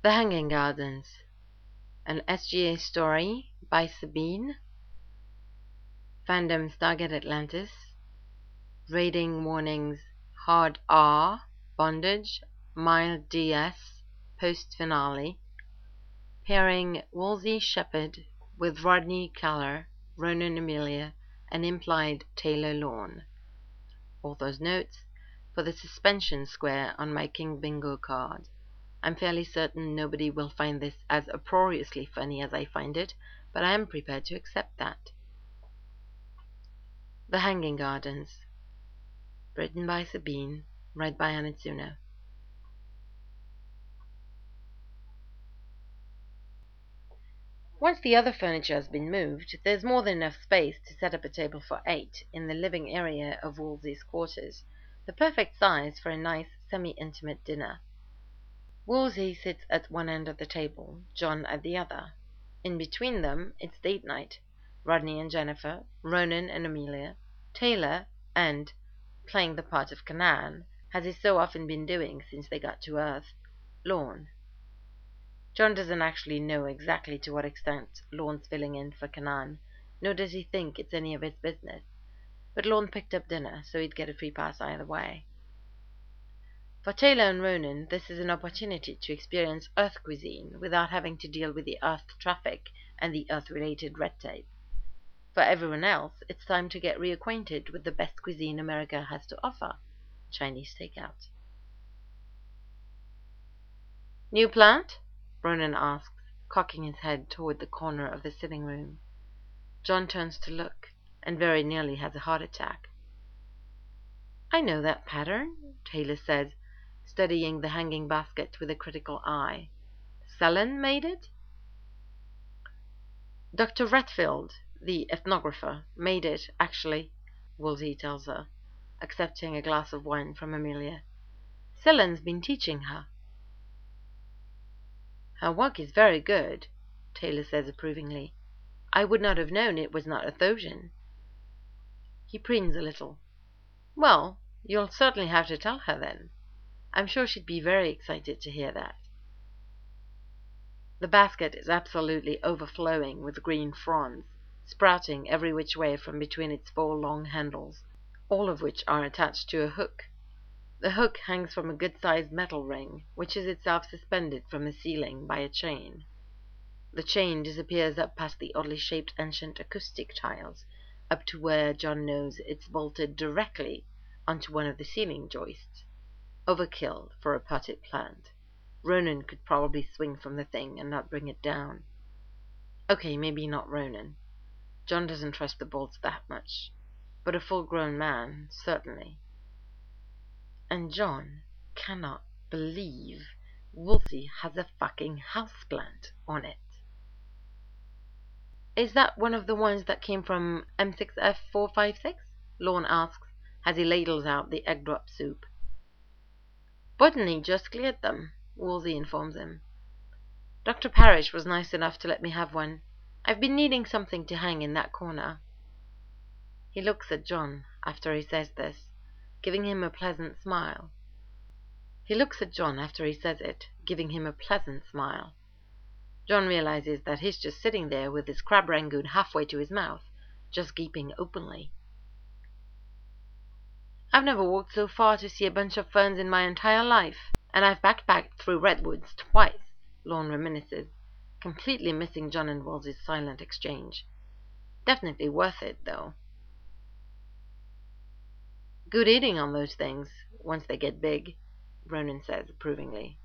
The Hanging Gardens, an SGA story by Sabine. Fandom Stargate Atlantis. Rating warnings: hard R, bondage, mild DS, post-finale. Pairing Woolsey Shepherd with Rodney Keller, Ronan Amelia, and implied Taylor Lawn. Author's notes: for the suspension square on my King Bingo card. I'm fairly certain nobody will find this as uproariously funny as I find it, but I am prepared to accept that. The Hanging Gardens. Written by Sabine, read by Anatsuno. Once the other furniture has been moved, there's more than enough space to set up a table for 8 in the living area of Woolsey's quarters, the perfect size for a nice, semi-intimate dinner. Woolsey sits at one end of the table, John at the other. In between them, it's date night. Rodney and Jennifer, Ronan and Amelia, Taylor, and, playing the part of Canaan, as he's so often been doing since they got to Earth, Lorne. John doesn't actually know exactly to what extent Lorne's filling in for Canaan, nor does he think it's any of his business. But Lorne picked up dinner, so he'd get a free pass either way. For Taylor and Ronan, this is an opportunity to experience Earth cuisine without having to deal with the Earth traffic and the Earth-related red tape. For everyone else, it's time to get reacquainted with the best cuisine America has to offer: Chinese takeout. New plant? Ronan asks, cocking his head toward the corner of the sitting room. John turns to look, and very nearly has a heart attack. I know that pattern, Taylor says, studying the hanging basket with a critical eye. Selen made it? Dr. Retfield, the ethnographer, made it, actually, Woolsey tells her, accepting a glass of wine from Amelia. Selen's been teaching her. Her work is very good, Taylor says approvingly. I would not have known it was not Athosian. He preens a little. Well, you'll certainly have to tell her then. I'm sure she'd be very excited to hear that. The basket is absolutely overflowing with green fronds, sprouting every which way from between its 4 long handles, all of which are attached to a hook. The hook hangs from a good-sized metal ring, which is itself suspended from the ceiling by a chain. The chain disappears up past the oddly shaped ancient acoustic tiles, up to where John knows it's bolted directly onto one of the ceiling joists. Overkill for a potted plant. Ronan could probably swing from the thing and not bring it down. Okay, maybe not Ronan. John doesn't trust the bolts that much. But a full-grown man, certainly. And John cannot believe Woolsey has a fucking houseplant on it. Is that one of the ones that came from M6F456? Lorne asks, as he ladles out the egg drop soup. Botany just cleared them, Woolsey informs him. Dr. Parrish was nice enough to let me have one. I've been needing something to hang in that corner. He looks at John after he says this, giving him a pleasant smile. John realizes that he's just sitting there with his crab rangoon halfway to his mouth, just gaping openly. I've never walked so far to see a bunch of ferns in my entire life, and I've backpacked through redwoods twice, Lorne reminisces, completely missing John and Woolsey's silent exchange. Definitely worth it, though. Good eating on those things, once they get big, Ronan says approvingly.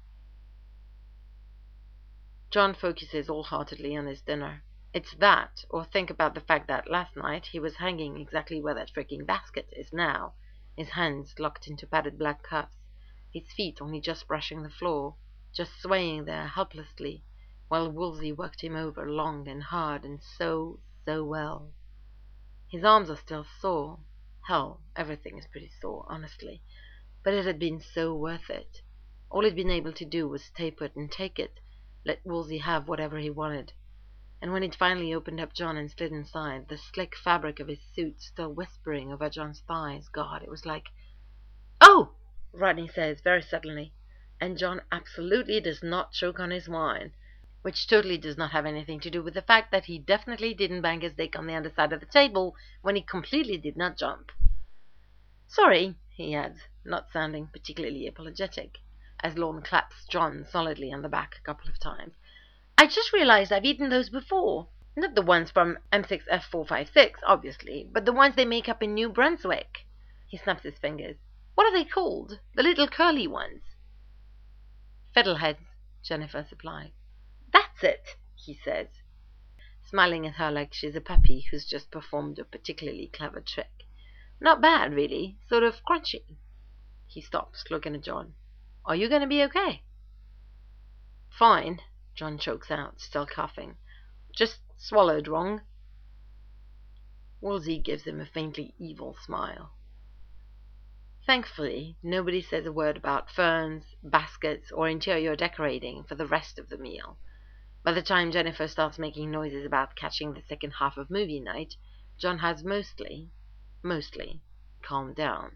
John focuses all-heartedly on his dinner. It's that, or think about the fact that last night he was hanging exactly where that freaking basket is now, his hands locked into padded black cuffs, his feet only just brushing the floor, just swaying there helplessly, while Woolsey worked him over long and hard and so well. His arms are still sore. Hell, everything is pretty sore, honestly. But it had been so worth it. All he'd been able to do was stay put and take it, let Woolsey have whatever he wanted. And when he'd finally opened up John and slid inside, the slick fabric of his suit still whispering over John's thighs, God, it was like... Oh! Rodney says very suddenly. and John absolutely does not choke on his wine, which totally does not have anything to do with the fact that he definitely didn't bang his dick on the underside of the table when he completely did not jump. "Sorry," he adds, not sounding particularly apologetic, as Lorne claps John solidly on the back a couple of times. "I just realized I've eaten those before. Not the ones from M6F456, obviously, but the ones they make up in New Brunswick." He snaps his fingers. "What are they called? The little curly ones?" "Fiddleheads," Jennifer supplies. "That's it," he says, smiling at her like she's a puppy who's just performed a particularly clever trick. "Not bad, really. Sort of crunchy." He stops, looking at John. "Are you going to be okay?" "Fine," John chokes out, still coughing. "Just swallowed wrong." Woolsey gives him a faintly evil smile. Thankfully, nobody says a word about ferns, baskets, or interior decorating for the rest of the meal. By the time Jennifer starts making noises about catching the second half of movie night, John has mostly calmed down.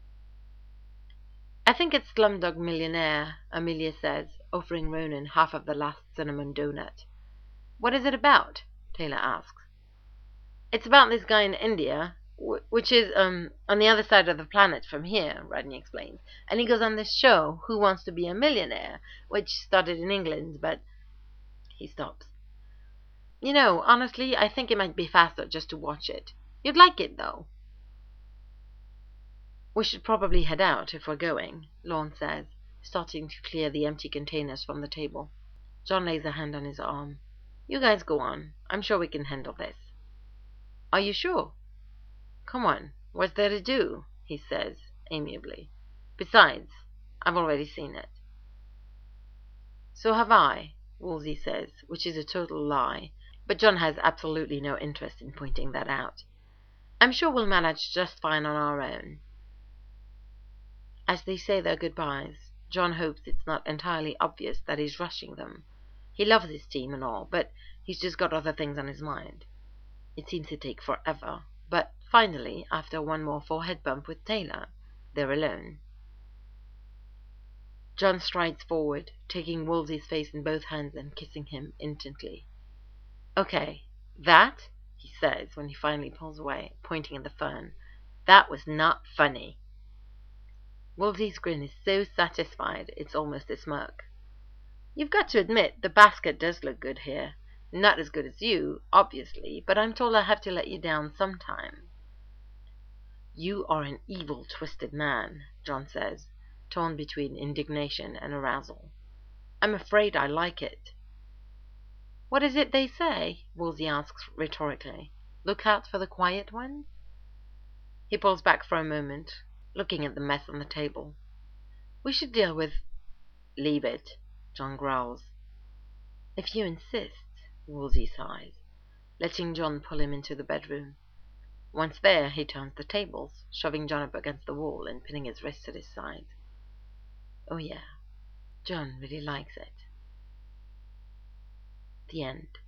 "I think it's Slumdog Millionaire," Amelia says, offering Ronan half of the last cinnamon donut. "What is it about?" Taylor asks. "It's about this guy in India, which is, on the other side of the planet from here," Rodney explains. "And he goes on this show, Who Wants to Be a Millionaire, which started in England, but—" He stops. "You know, honestly, I think it might be faster just to watch it. You'd like it, though." "We should probably head out if we're going," Lorne says, starting to clear the empty containers from the table. John lays a hand on his arm. "You guys go on. I'm sure we can handle this." "Are you sure?" "Come on, what's there to do?" he says, amiably. "Besides, I've already seen it." "So have I," Woolsey says, which is a total lie, but John has absolutely no interest in pointing that out. "I'm sure we'll manage just fine on our own." As they say their goodbyes, John hopes it's not entirely obvious that he's rushing them. He loves his team and all, but he's just got other things on his mind. It seems to take forever, but finally, after one more forehead bump with Taylor, they're alone. John strides forward, taking Woolsey's face in both hands and kissing him instantly. "Okay, that," he says when he finally pulls away, pointing at the fern, "that was not funny." Woolsey's grin is so satisfied it's almost a smirk. "You've got to admit, the basket does look good here. Not as good as you, obviously, but I'm told I have to let you down sometime." "You are an evil, twisted man," John says, torn between indignation and arousal. "I'm afraid I like it." "What is it they say?" Woolsey asks rhetorically. "Look out for the quiet ones?" He pulls back for a moment, looking at the mess on the table. "We should deal with—" "Leave it," John growls. "If you insist," Woolsey sighs, letting John pull him into the bedroom. Once there, he turns the tables, shoving John up against the wall and pinning his wrists at his sides. Oh yeah, John really likes it. The end.